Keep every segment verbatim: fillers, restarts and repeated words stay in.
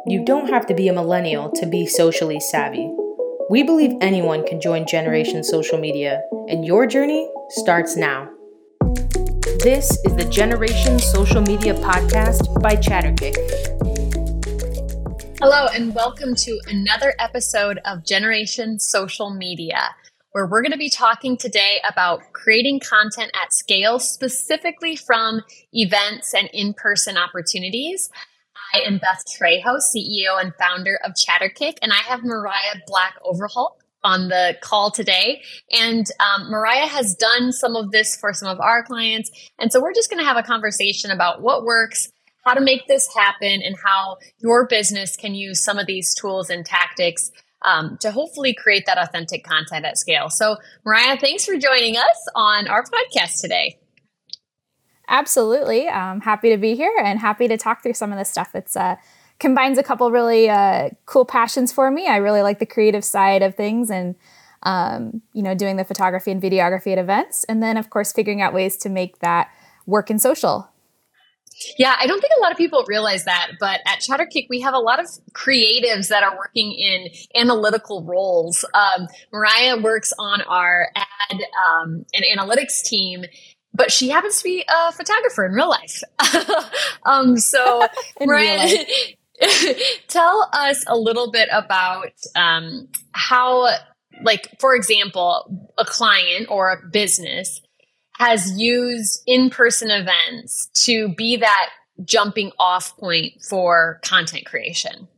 You don't have to be a millennial to be socially savvy. We believe anyone can join Generation Social Media, and your journey starts now. This is the Generation Social Media Podcast by Chatterkick. Hello, and welcome to another episode of Generation Social Media, where we're going to be talking today about creating content at scale, specifically from events and in-person opportunities. I am Beth Trejo, C E O and founder of Chatterkick, and I have Mariah Black Overholt on the call today. And um, Mariah has done some of this for some of our clients. And so we're just going to have a conversation about what works, how to make this happen, and how your business can use some of these tools and tactics um, to hopefully create that authentic content at scale. So Mariah, thanks for joining us on our podcast today. Absolutely. I'm happy to be here and happy to talk through some of this stuff. It's uh, combines a couple really uh, cool passions for me. I really like the creative side of things and, um, you know, doing the photography and videography at events. And then, of course, figuring out ways to make that work in social. Yeah, I don't think a lot of people realize that, but at Chatterkick, we have a lot of creatives that are working in analytical roles. Um, Mariah works on our ad um, and analytics team, but she happens to be a photographer in real life. um, so, Mariah, tell us a little bit about um, how, like, for example, a client or a business has used in-person events to be that jumping off point for content creation.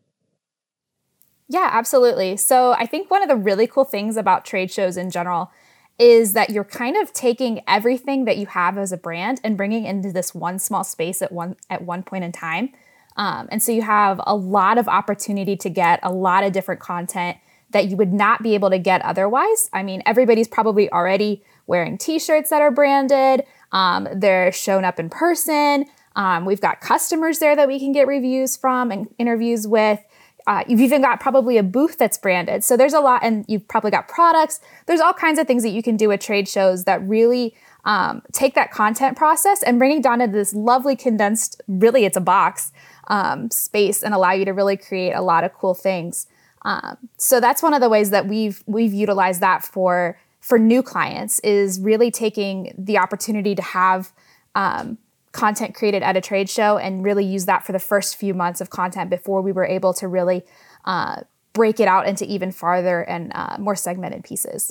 Yeah, absolutely. So I think one of the really cool things about trade shows in general is that you're kind of taking everything that you have as a brand and bringing into this one small space at one at one point in time. Um, and so you have a lot of opportunity to get a lot of different content that you would not be able to get otherwise. I mean, everybody's probably already wearing t-shirts that are branded. Um, they're shown up in person. Um, we've got customers there that we can get reviews from and interviews with. Uh, you've even got probably a booth that's branded. So there's a lot, and you've probably got products. There's all kinds of things that you can do at trade shows that really um, take that content process and bring it down into this lovely condensed, really it's a box, um, space and allow you to really create a lot of cool things. Um, so that's one of the ways that we've we've utilized that for for new clients is really taking the opportunity to have um, content created at a trade show and really use that for the first few months of content before we were able to really uh, break it out into even farther and uh, more segmented pieces.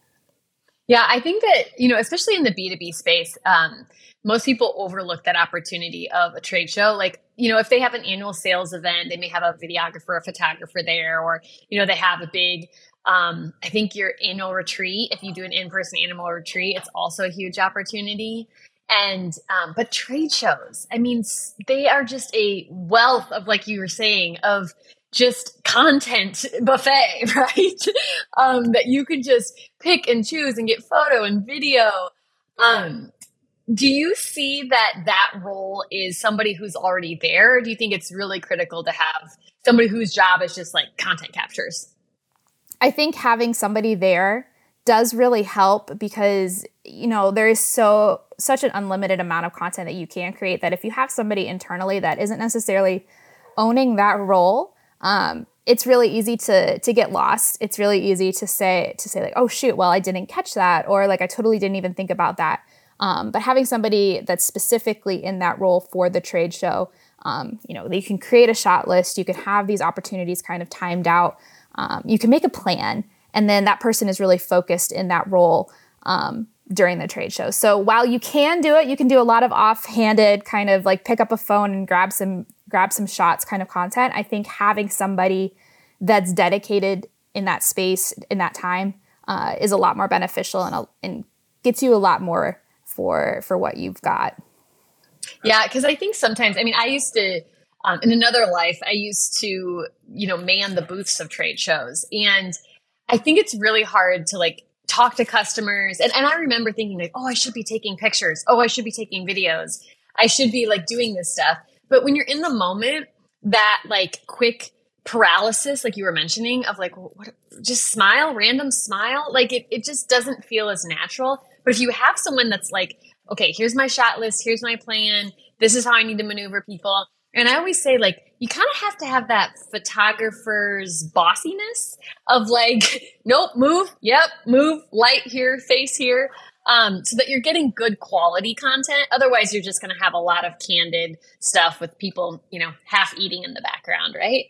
Yeah, I think that, you know, especially in the B two B space, um, most people overlook that opportunity of a trade show. Like, you know, if they have an annual sales event, they may have a videographer, a photographer there, or, you know, they have a big, um, I think your annual retreat, if you do an in-person annual retreat, it's also a huge opportunity. And, um, but trade shows, I mean, they are just a wealth of, like you were saying, of just content buffet, right? um, that you can just pick and choose and get photo and video. Um, do you see that that role is somebody who's already there? Or do you think it's really critical to have somebody whose job is just like content captures? I think having somebody there does really help because, you know, there is so such an unlimited amount of content that you can create that if you have somebody internally that isn't necessarily owning that role, um, it's really easy to to get lost. It's really easy to say to say like, oh shoot, well I didn't catch that, or like I totally didn't even think about that. Um, but having somebody that's specifically in that role for the trade show, um, you know, you can create a shot list. You can have these opportunities kind of timed out. Um, you can make a plan. And then that person is really focused in that role um, during the trade show. So while you can do it, you can do a lot of offhanded kind of like pick up a phone and grab some grab some shots kind of content. I think having somebody that's dedicated in that space, in that time, uh, is a lot more beneficial and, and gets you a lot more for for what you've got. Yeah, because I think sometimes, I mean, I used to, um, in another life, I used to, you know, man the booths of trade shows. And I think it's really hard to like talk to customers. And, and I remember thinking like, oh, I should be taking pictures. Oh, I should be taking videos. I should be like doing this stuff. But when you're in the moment, that like quick paralysis, like you were mentioning, of like, what, just smile, random smile, like it, it just doesn't feel as natural. But if you have someone that's like, okay, here's my shot list, here's my plan, this is how I need to maneuver people, And I always say, like, you kind of have to have that photographer's bossiness of like, nope, move, yep, move, light here, face here, um, so that you're getting good quality content. Otherwise, you're just going to have a lot of candid stuff with people, you know, half eating in the background, right?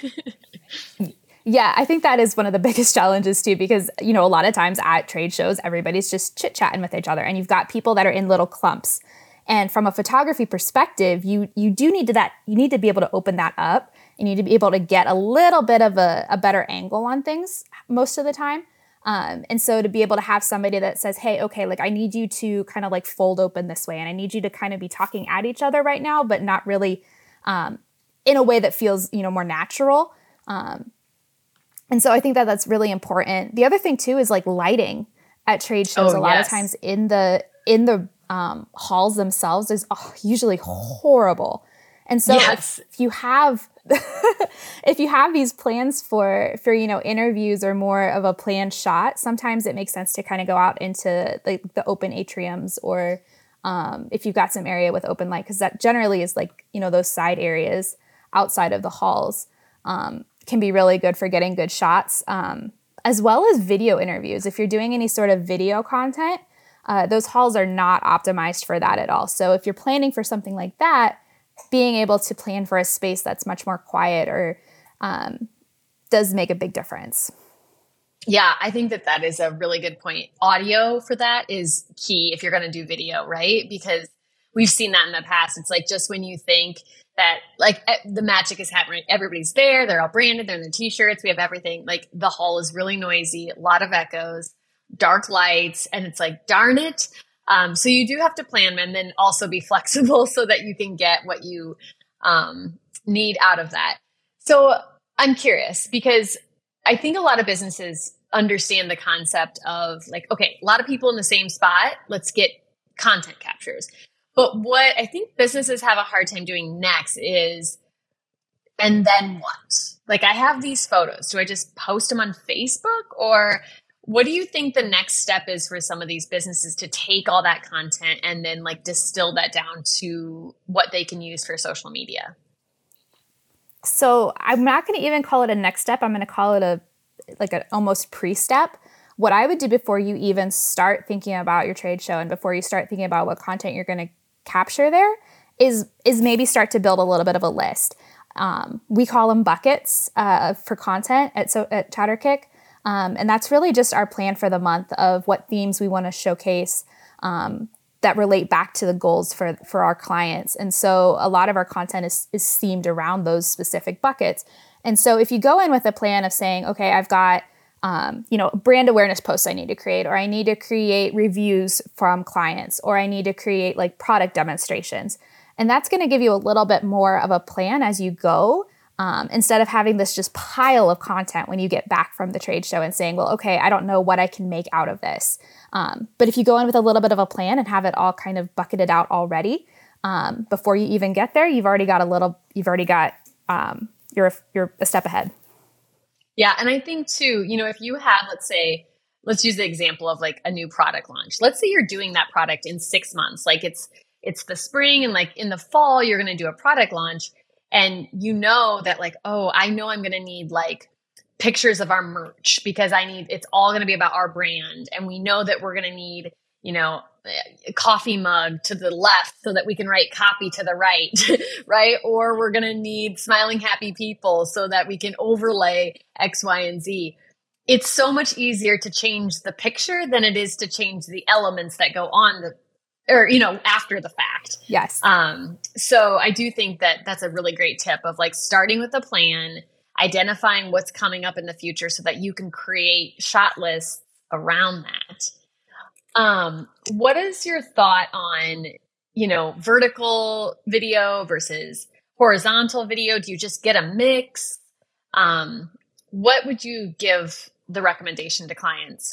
Yeah, I think that is one of the biggest challenges too, because, you know, a lot of times at trade shows, everybody's just chit-chatting with each other, and you've got people that are in little clumps. And from a photography perspective, you you do need to that you need to be able to open that up. You need to be able to get a little bit of a, a better angle on things most of the time. Um, and so to be able to have somebody that says, hey, okay, like I need you to kind of like fold open this way, and I need you to kind of be talking at each other right now, but not really um, in a way that feels, you know, more natural. Um, and so I think that that's really important. The other thing too is like lighting at trade shows. Oh, a lot yes. of times in the in the um, halls themselves is oh, usually horrible. And so Yes. if, if you have if you have these plans for for you know interviews or more of a planned shot, sometimes it makes sense to kind of go out into like the open atriums, or um, if you've got some area with open light, because that generally is like, you know, those side areas outside of the halls um, can be really good for getting good shots, um, as well as video interviews. If you're doing any sort of video content, uh, those halls are not optimized for that at all. So if you're planning for something like that, being able to plan for a space that's much more quiet or um, does make a big difference. Yeah, I think that that is a really good point. Audio for that is key if you're going to do video, right? Because we've seen that in the past. It's like just when you think that like the magic is happening, everybody's there, they're all branded, they're in their t-shirts, we have everything. Like the hall is really noisy, a lot of echoes, dark lights, and it's like, darn it. Um, so you do have to plan and then also be flexible so that you can get what you um, need out of that. So I'm curious because I think a lot of businesses understand the concept of like, okay, a lot of people in the same spot, let's get content captures. But what I think businesses have a hard time doing next is, and then what? Like I have these photos. Do I just post them on Facebook, or what do you think the next step is for some of these businesses to take all that content and then like distill that down to what they can use for social media? So I'm not going to even call it a next step. I'm going to call it a like an almost pre-step. What I would do before you even start thinking about your trade show and before you start thinking about what content you're going to capture there is is maybe start to build a little bit of a list. Um, we call them buckets uh, for content at so at Chowderkick. Um, and that's really just our plan for the month of what themes we want to showcase um, that relate back to the goals for, for our clients. And so a lot of our content is, is themed around those specific buckets. And so if you go in with a plan of saying, okay, I've got, um, you know, brand awareness posts I need to create, or I need to create reviews from clients, or I need to create like product demonstrations. And that's going to give you a little bit more of a plan as you go. Um, instead of having this just pile of content when you get back from the trade show and saying, well, okay, I don't know what I can make out of this. Um, but if you go in with a little bit of a plan and have it all kind of bucketed out already, um, before you even get there, you've already got a little, you've already got, um, you're, you're a step ahead. Yeah. And I think too, you know, if you have, let's say, let's use the example of like a new product launch. Let's say you're doing that product in six months, like it's, it's the spring and like in the fall, you're going to do a product launch. And you know that like, oh, I know I'm going to need like pictures of our merch because I need, it's all going to be about our brand. And we know that we're going to need, you know, a coffee mug to the left so that we can write copy to the right, right? Or we're going to need smiling happy people so that we can overlay X, Y, and Z. It's so much easier to change the picture than it is to change the elements that go on the or, you know, after the fact. Yes. Um, so I do think that that's a really great tip of like starting with a plan, identifying what's coming up in the future so that you can create shot lists around that. Um, what is your thought on, you know, vertical video versus horizontal video? Do you just get a mix? Um, what would you give the recommendation to clients?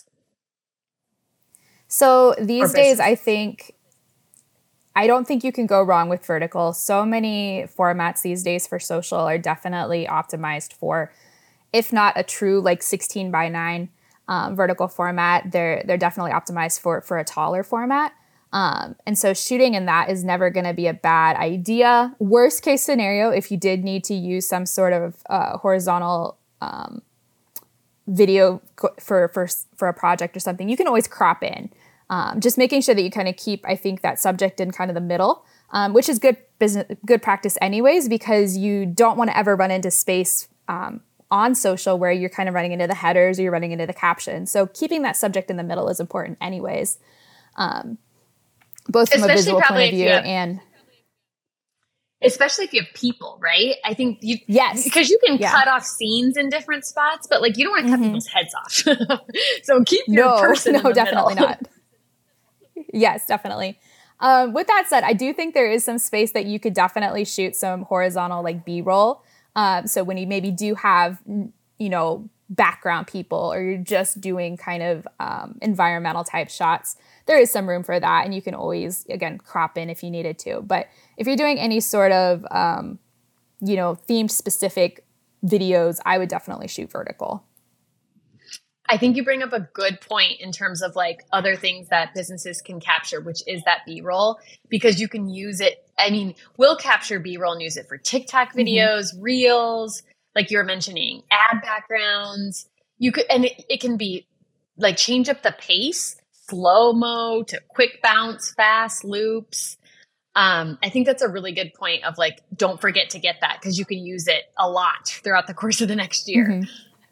So these days, I think, I don't think you can go wrong with vertical. So many formats these days for social are definitely optimized for, if not a true like sixteen by nine um, vertical format, they're they're definitely optimized for for a taller format. Um, and so shooting in that is never going to be a bad idea. Worst case scenario, if you did need to use some sort of uh, horizontal um, video for, for, for a project or something, you can always crop in. Um, just making sure that you kind of keep, I think, that subject in kind of the middle, um, which is good business, good practice anyways, because you don't want to ever run into space um, on social where you're kind of running into the headers or you're running into the captions. So keeping that subject in the middle is important anyways. Um, both from especially a visual point of view have, and especially if you have people, right? I think you, yes, because you can yeah. cut off scenes in different spots, but like you don't want to cut mm-hmm. people's heads off. So keep your no, person. No, in the definitely middle. not. Yes, definitely. Um, with that said, I do think there is some space that you could definitely shoot some horizontal like B-roll. Um, so when you maybe do have, you know, background people or you're just doing kind of um, environmental type shots, there is some room for that. And you can always, again, crop in if you needed to. But if you're doing any sort of, um, you know, themed specific videos, I would definitely shoot vertical. I think you bring up a good point in terms of like other things that businesses can capture, which is that B-roll, because you can use it. I mean, we'll capture B-roll and use it for TikTok videos, mm-hmm. reels, like you were mentioning, ad backgrounds. You could, and it, it can be like change up the pace, slow-mo to quick bounce, fast loops. Um, I think that's a really good point of like, don't forget to get that because you can use it a lot throughout the course of the next year. Mm-hmm.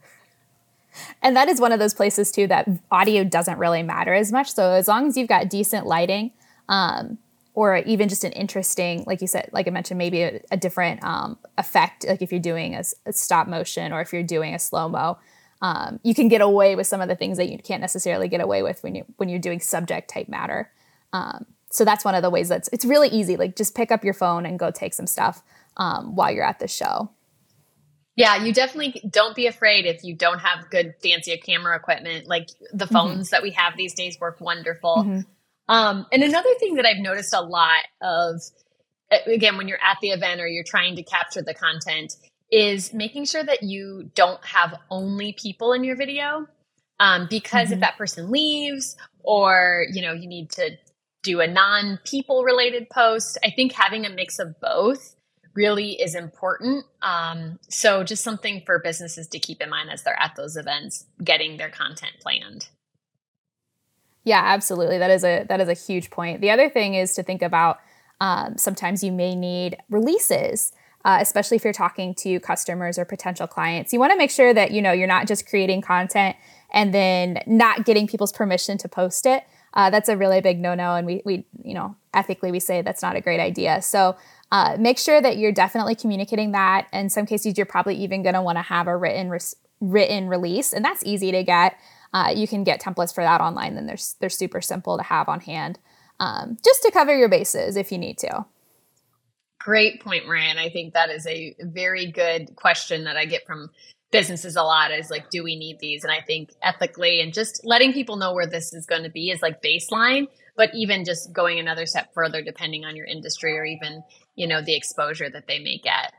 And that is one of those places too that audio doesn't really matter as much. So as long as you've got decent lighting, um, or even just an interesting, like you said, like I mentioned, maybe a, a different um, effect, like if you're doing a, a stop motion or if you're doing a slow-mo, um, you can get away with some of the things that you can't necessarily get away with when you when you're doing subject type matter. Um, so that's one of the ways that's it's really easy. Like just pick up your phone and go take some stuff um, while you're at the show. Yeah, you definitely don't be afraid if you don't have good fancy camera equipment. Like the phones mm-hmm. that we have these days work wonderful. Mm-hmm. Um, and another thing that I've noticed a lot of, again, when you're at the event or you're trying to capture the content is making sure that you don't have only people in your video. Um, because mm-hmm. if that person leaves or, you know, you need to do a non-people related post, I think having a mix of both really is important. Um, so just something for businesses to keep in mind as they're at those events, getting their content planned. Yeah, absolutely. That is a that is a huge point. The other thing is to think about um, sometimes you may need releases, uh, especially if you're talking to customers or potential clients. You want to make sure that you know you're not just creating content and then not getting people's permission to post it. Uh, that's a really big no-no, and we we you know ethically we say that's not a great idea. So uh, make sure that you're definitely communicating that. In some cases, you're probably even going to want to have a written res- written release, and that's easy to get. Uh, you can get templates for that online, and they're, they're super simple to have on hand, um, just to cover your bases if you need to. Great point, Marianne. I think that is a very good question that I get from businesses a lot is like, do we need these? And I think ethically and just letting people know where this is going to be is like baseline, but even just going another step further, depending on your industry or even, you know, the exposure that they may get.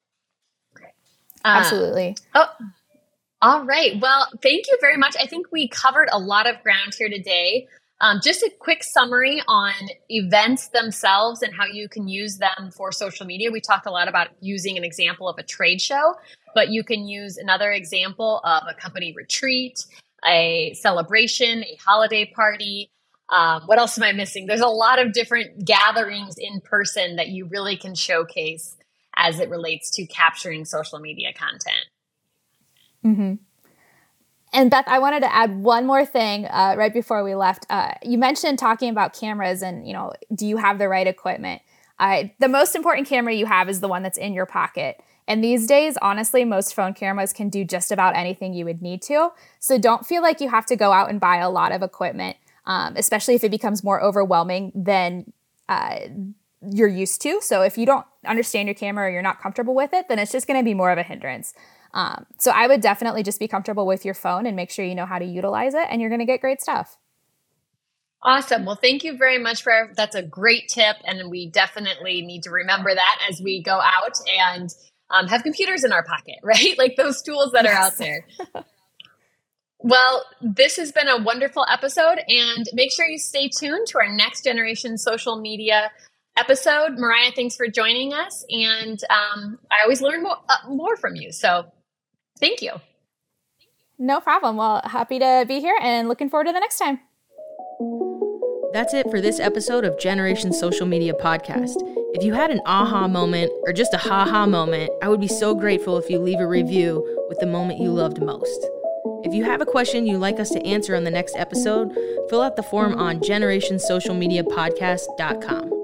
Absolutely. Uh, oh, all right. Well, thank you very much. I think we covered a lot of ground here today. Um, just a quick summary on events themselves and how you can use them for social media. We talked a lot about using an example of a trade show, but you can use another example of a company retreat, a celebration, a holiday party. Um, what else am I missing? There's a lot of different gatherings in person that you really can showcase as it relates to capturing social media content. Mm-hmm. And Beth, I wanted to add one more thing uh, right before we left. Uh, you mentioned talking about cameras and, you know, do you have the right equipment? Uh, the most important camera you have is the one that's in your pocket. And these days, honestly, most phone cameras can do just about anything you would need to. So don't feel like you have to go out and buy a lot of equipment, um, especially if it becomes more overwhelming than uh, you're used to. So if you don't understand your camera or you're not comfortable with it, then it's just going to be more of a hindrance. Um, so I would definitely just be comfortable with your phone and make sure you know how to utilize it, and you're going to get great stuff. Awesome. Well, thank you very much for that's a great tip. And we definitely need to remember that as we go out and um, have computers in our pocket, right? Like those tools that yes. are out there. Well, this has been a wonderful episode, and make sure you stay tuned to our next generation social media episode. Mariah, thanks for joining us, and um, I always learn more, uh, more from you, so thank you. No problem. Well, happy to be here and looking forward to the next time. That's it for this episode of Generation Social Media Podcast. If you had an aha moment or just a ha-ha moment, I would be so grateful if you leave a review with the moment you loved most. If you have a question you'd like us to answer on the next episode, fill out the form on generation social media podcast dot com.